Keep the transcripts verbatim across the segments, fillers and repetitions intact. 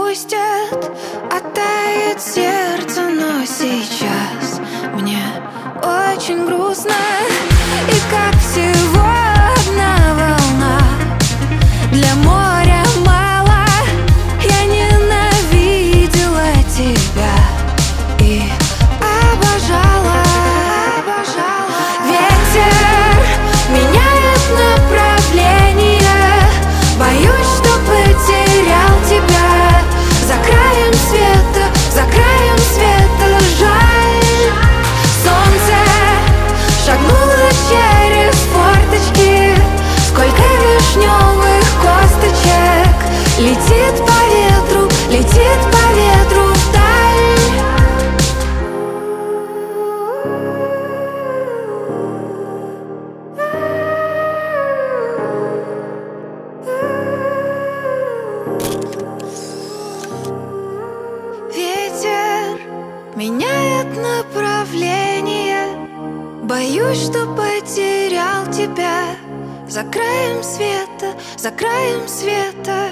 отпустят, оттает сердце, но сейчас мне очень грустно. И как всего одна волна, для моря мало. Я ненавидела тебя и обожала, обожала. Ветер меняет направление, боюсь, что потерял тебя. За краем света, за краем света, жаль. Солнце шагнуло через форточки, сколько вишневых косточек. Летит по ветру, летит по ветру вдаль. Ветер меняет направление, боюсь, что потерял тебя. За краем света, за краем света.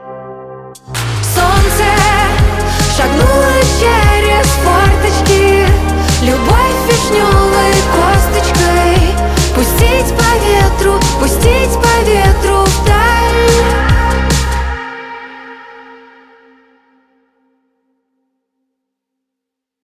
Солнце шагнуло через форточки, любовь вишневой косточкой. Пустить по ветру, пустить по ветру.